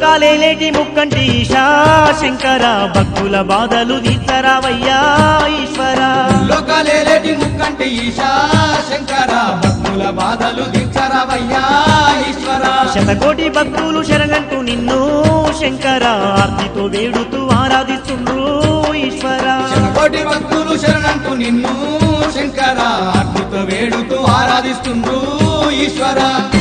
ముల్లోకాలేటి ముక్కంటి ఈశా శంకర భక్తుల బాధలు తీర్చరావయ్యా ఈశ్వర ముల్లోకాలేటి ముక్కంటి ఈశా శంకర భక్తుల బాధలు తీర్చరావయ్యా ఈశ్వర శతకోటి భక్తులు శరణంటూ నిన్ను శంకర ఆర్తితో వేడుతూ ఆరాధిస్తుండ్రు ఈశ్వర శతకోటి భక్తులు శరణంటూ నిన్ను శంకర ఆర్తితో వేడుతూ ఆరాధిస్తుండ్రు ఈశ్వర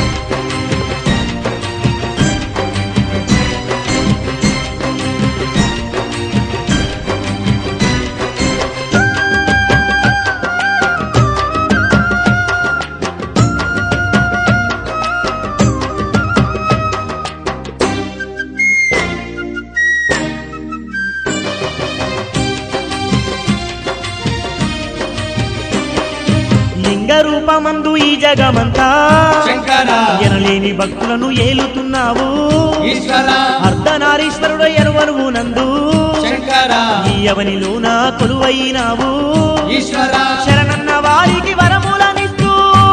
రూపమందు ఈ జగమంతా శంకర ఎనలేని భక్తులను ఏలుతున్నావు ఈశ్వర అర్ధనారీశ్వరుడు ఎరువనువు నందు శంకర ఈ అవనిలోన కొలువైనావు ఈశ్వర శరణన్న వారికి వరములనిస్తూ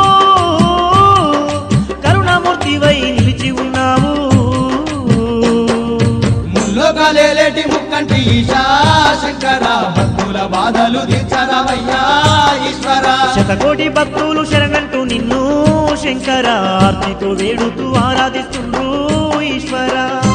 కరుణమూర్తివై నిలిచి ఉన్నావు ముల్లోకాలేటి ముక్కంటి ఈశా శంకర భక్తుల బాధలు తీర్చరావయ్యా ఈశ్వర శతకోటి భక్తులు శరణంటూ నిన్ను శంకర ఆర్తితో వేడుతూ ఆరాధిస్తుండ్రు ఈశ్వర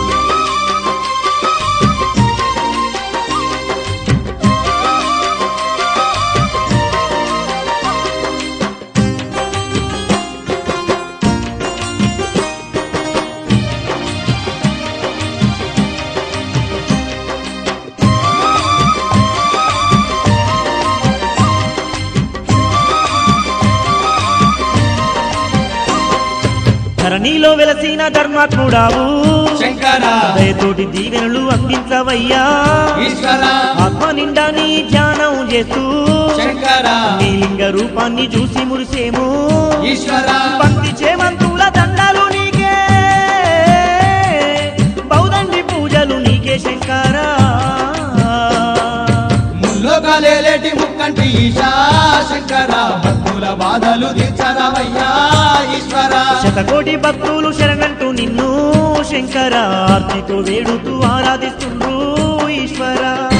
ధరణిలో వెలసిన ధర్మాత్ముడావు శంకర దయతోటి దీవెనలు అందించవయ్యా ఈశ్వర ఆత్మ నిండా నీ ధ్యానం చేస్తూ శంకర నీ లింగ రూపాన్ని చూసి మురిసేము ఈశ్వర పంక్తి చేమంతుల దండాలు నీకే బౌదండి పూజలు నీకే శంకర ముల్లోకాలేటి ముక్కంటి ఈశా శంకర భక్తుల బాధలు తీర్చరావయ్యా ఈశ్వర శతకోటి భక్తులు శరణంటూ నిన్ను శంకర ఆర్తితో వేడుతూ ఆరాధిస్తుండ్రు ఈశ్వర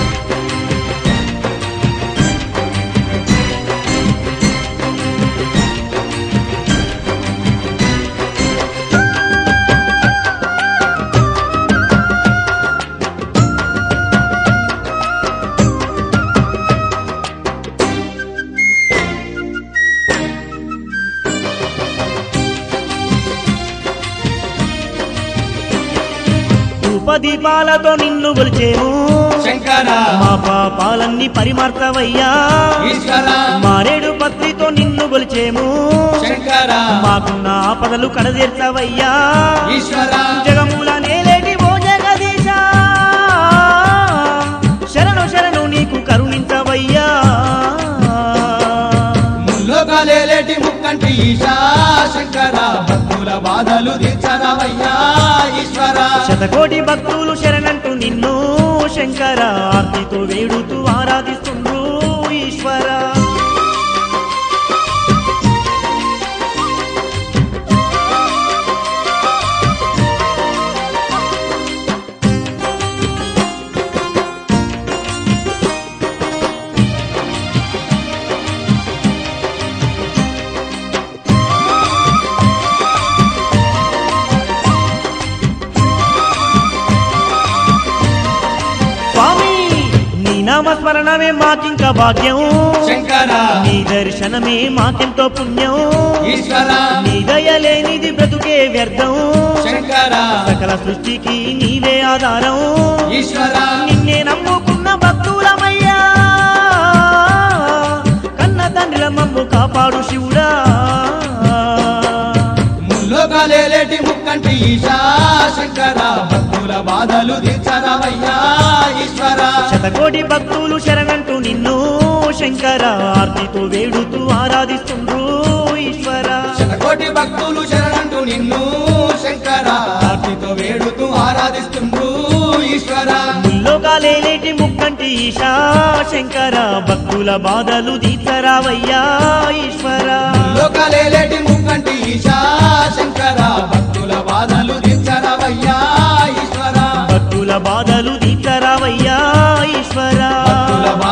దీపాలతో నిన్ను గొలిచేము శంకర మా పాపాలన్నీ పరిమార్తవయ్యా ఈశ్వర మారేడు పత్రితో నిన్ను గొలిచేము శంకర మాకున్న ఆపదలు కడదీర్చవయ్యా ఈశ్వర జగముల నేలేటి ఓ జగదీశ శరణు శరణు నీకు కరుణించవయ్యా ముల్లోకాలేటి ముక్కంటి ఈశా శంకర భక్తుల బాధలు తీర్చరావయ్యా ఈశ్వర శతకోటి భక్తులు శరణంటూ నిన్ను శంకర ఆర్తితో వేడుతూ ఆరాధిస్తుండ్రు ఈశ్వర నామస్మరణమే మాకింక భాగ్యం శంకర నీ దర్శనమే మాకెంతో పుణ్యం ఈశ్వర నీ దయలేనిది బ్రతుకే వ్యర్థం శంకర సకల సృష్టికి నీవే ఆధారం ఈశ్వర నిన్నే నమ్ముకున్న భక్తులమయ్యా కన్న తండ్రిల మమ్ము కాపాడు శివుడా ముల్లోకాలేటి ముక్కంటి ఈశా శంకర భక్తుల బాధలు తీర్చరావయ్యా ఈశ్వర శతకోటి భక్తులు శరణంటూ నిన్ను శంకర ఆర్తితో వేడుతూ ఆరాధిస్తుండ్రు ఈశ్వర శతకోటి భక్తులు శరణంటూ నిన్ను శంకర ఆర్తితో వేడుతూ ఆరాధిస్తుండ్రు ఈశ్వర ముల్లోకాలేటి ముక్కంటి ఈశా శంకర భక్తుల బాధలు తీర్చరావయ్యా ఈశ్వర ముల్లోకాలేటి ముక్కంటి ఈశా శంకర భక్తుల బాధలు తీర్చరావయ్యా ఈశ్వర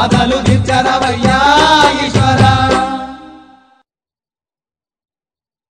బాధలు తీర్చరావయ్యా ఈశ్వర